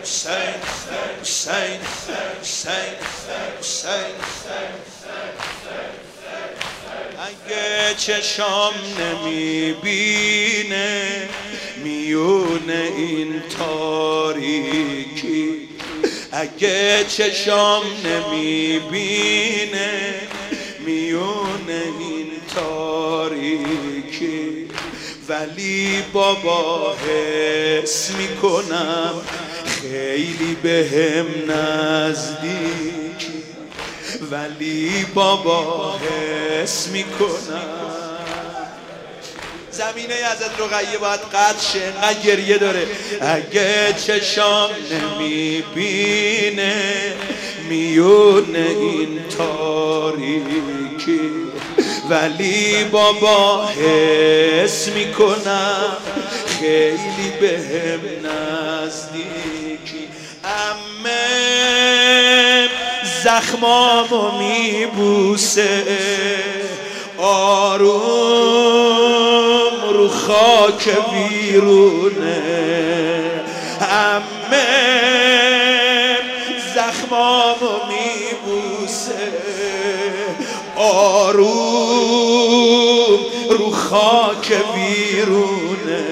حسین حسین حسین حسین اگه چشام نمیبینه میون این تاریکی، اگه چشام نمیبینه میون این تاریکی، ولی بابا حس میکنم خیلی بهم نزدیکی، ولی بابا حس میکنم. زمینه حضرت رقیه باید قطع شه، انقدر گریه داره. اگه چشام نمیبینه میون این تاریکی، ولی بابا حس میکنم خیلی بهم نزدیکی. عمه زخمامو میبوسه آروم رو خاک ویرونه، عمه زخمامو میبوسه آروم رو خاک ویرونه،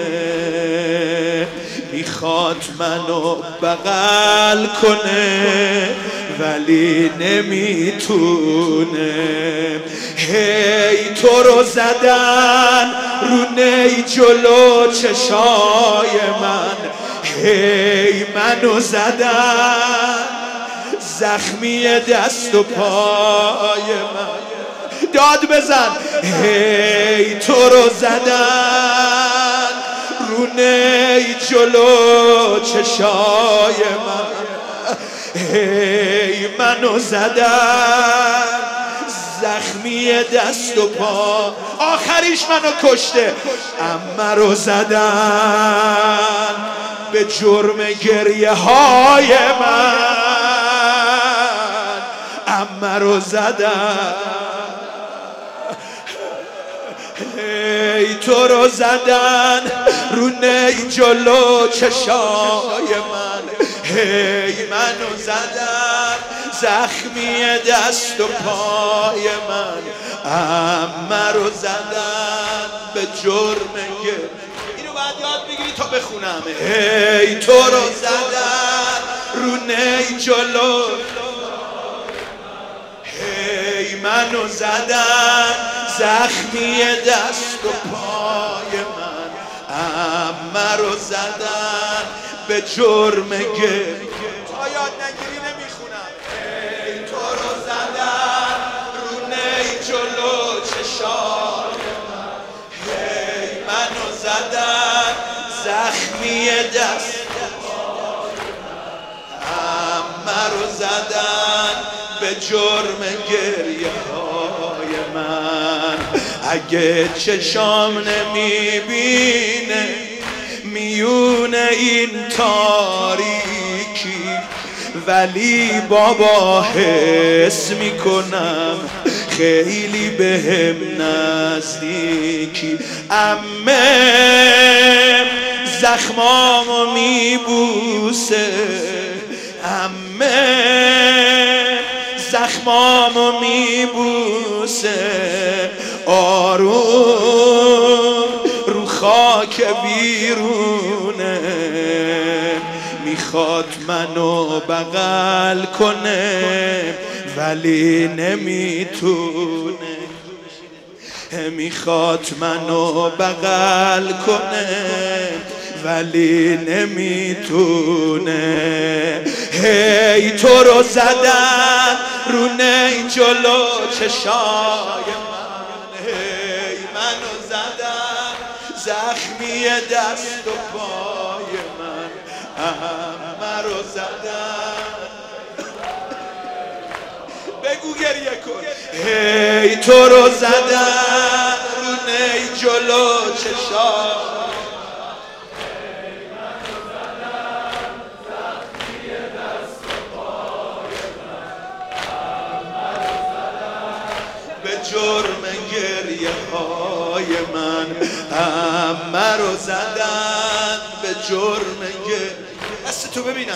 میخواد منو بغل کنه ولی نمیتونه. هی تو رو زدن رو نی جلو چشای من، هی منو زدن زخمی دست و پای من. داد بزن. هی تو رو زدن رو نی جلو چشای من، هی منو زدن زخمی دست و پا، آخریش منو کشته. عمه رو زدن به جرم گریه های من، عمه رو زدن. هی تو رو زدن رو نی جلو چشای من، هی منو زدن زخمی دست و پای من، عمه رو زدن به جرم گریه. اینو باید یاد بگیری تا بخونم. هی تو رو زدن رو نی جلو، هی منو زدن زخمی دست و پای من، عمه رو زدن به جرم گریه. تا یاد نگیری نمیخونم. هی تو رو زدن رو نی جلو چشای من، هی منو زدن زخمی دست و پای من، عمه رو زدن به جرم گریه های من. اگه چشام نمیبینه میون این تاریکی، ولی بابا حس میکنم خیلی بهم نزدیکی. عمه زخمامو میبوسه، عمه زخمامو میبوسه آروم رو خاک بیرونه، میخواد منو بغل کنه ولی نمیتونه، میخواد منو بغل کنه ولی نمیتونه. هی تو رو زدن رو نی جلو چشای من، هی منو زدن زخمی دست و پای من، عمه رو زدن. بگو گریه کن. هی تو رو زدن رو نی جلو چشای، جرم گریه های من، عمه رو زدن به جرم گریه. دست تو ببینم.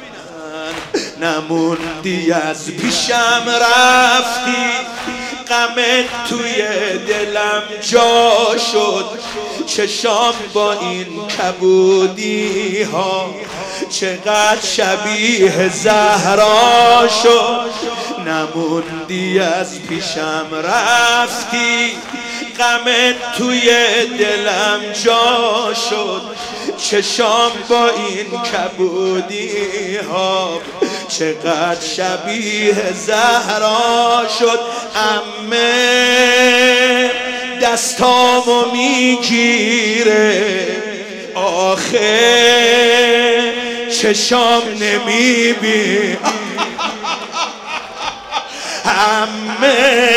نموندی از پیشم رفتی، غمت توی دلم جا شد، چشام با این کبودی ها چقدر شبیه زهرا شد. نموندی از پیشم رفتی، غمت توی دلم جا شد، چشام با این کبودی ها چقدر شبیه زهرا شد. عمه دستامو میگیره، آخه چشام نمیبین. عمه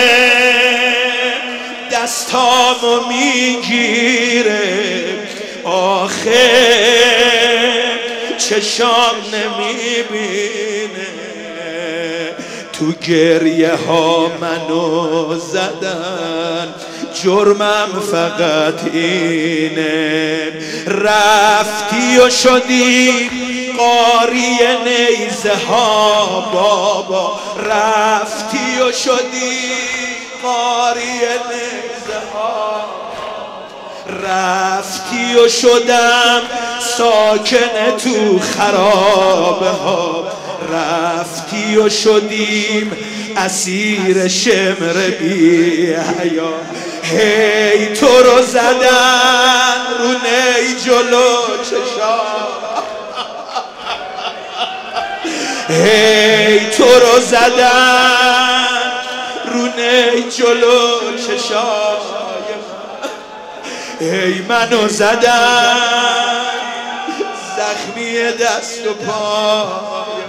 دستامو میگیره، آخه چشام نمیبینه. تو گریه ها منو زدن، جرمم فقط اینه. رفتی و شدی قاری نیزه ها بابا، رفتی و شدی قاری نیزه ها، رفتی و شدم ساکن تو خرابه ها، رفتی و شدیم اسیر شمر بی حیا. هی تو رو زدن رو نی جلو چشام، هی تو رو زدن رو نی جلو چشام، هی منو زدن زخمی دست و پای،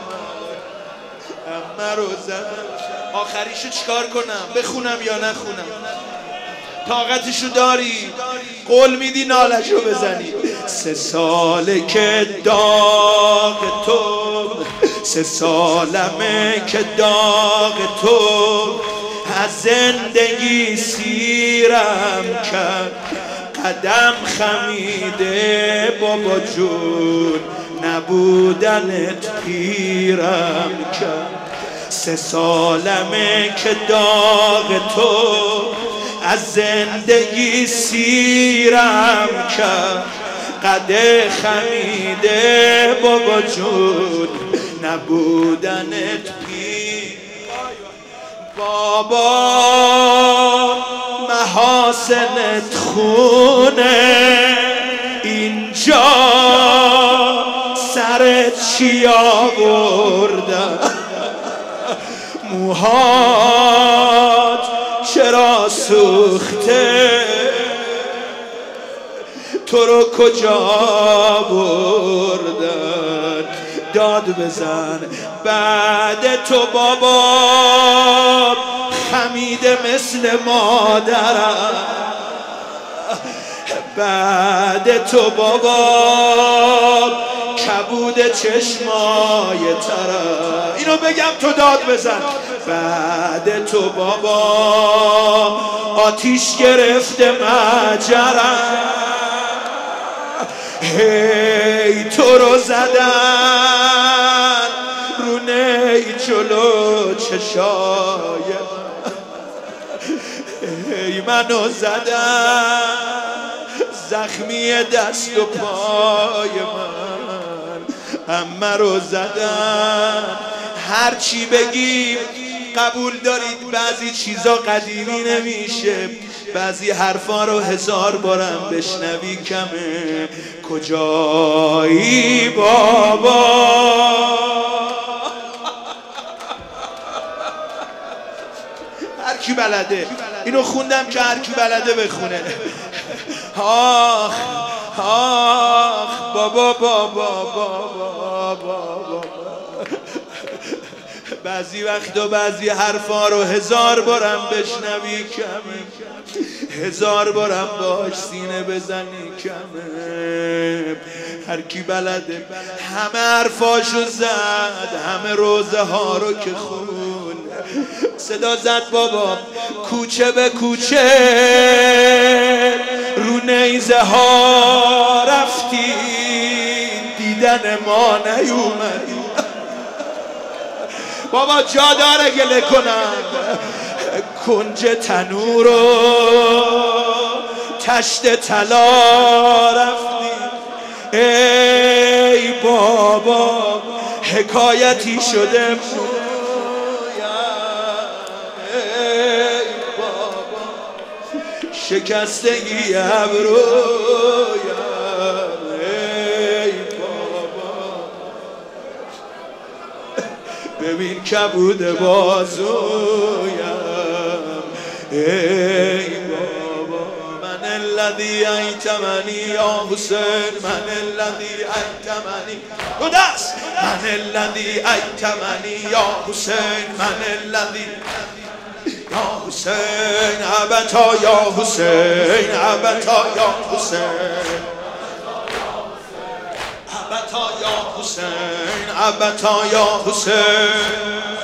منو زدن. آخریشو چیکار کنم؟ بخونم یا نخونم؟ طاقتشو داری؟ قول میدی نالشو بزنی؟ 3 ساله که داغ تو، 3 سالمه که داغ تو از زندگی سیرم کرد. قدم خمیده بابا جون، نبودنت پیرم کرد. 3 سالمه که داغ تو از زندگی سیرم کرد. قده خمیده بابا جون، نبودنت پیر. بابا محاسنت خونه، اینجا سرت چی آوردن؟ موهات چرا سوخته؟ تو رو کجا بردن؟ داد بزن بعد تو بابا، خمیده مثل مادرم. بعد تو بابا کبود چشمای ترم. اینو بگم تو داد بزن. بعد تو بابا آتیش گرفته مجرم. هی تو رو زدن رو نی جلو چشای، هی منو زدن زخمی دست و پای من، همه رو زدن. هر چی بگیم قبول دارید، بعضی چیزا قدیمی نمیشه، بعضی حرفا رو 1000 بارم بشنوی کمه. کجایی بابا؟ هر کی بلده، اینو خوندم که هر کی بلده بخونه. آخ آخ بابا بابا بابا بابا. بعضی وقتا بعضی حرفا رو 1000 بارم بشنوی کمه، 1000 بارم باش سینه بزنی کمه. هر کی بلده همه حرفاشو زد، همه روزه ها رو که خون صدا زد بابا. کوچه به کوچه رو نیزه ها رفتی، دیدن ما نیومدی. بابا جا داره گله کنم. کنج تنور و تشت طلا رفتی ای بابا، حکایتی شده ای بابا، شکستگی ابرویم ای بابا، ببین کبود بازویم ای بابا. من الذی ایتمنی یا حسین، من الذی ایتمنی دست، من الذی ایتمنی یا حسین، من الذی یا حسین ابتا یا حسین، ابتا یا حسین، ابتا یا حسین، ابتا یا حسین.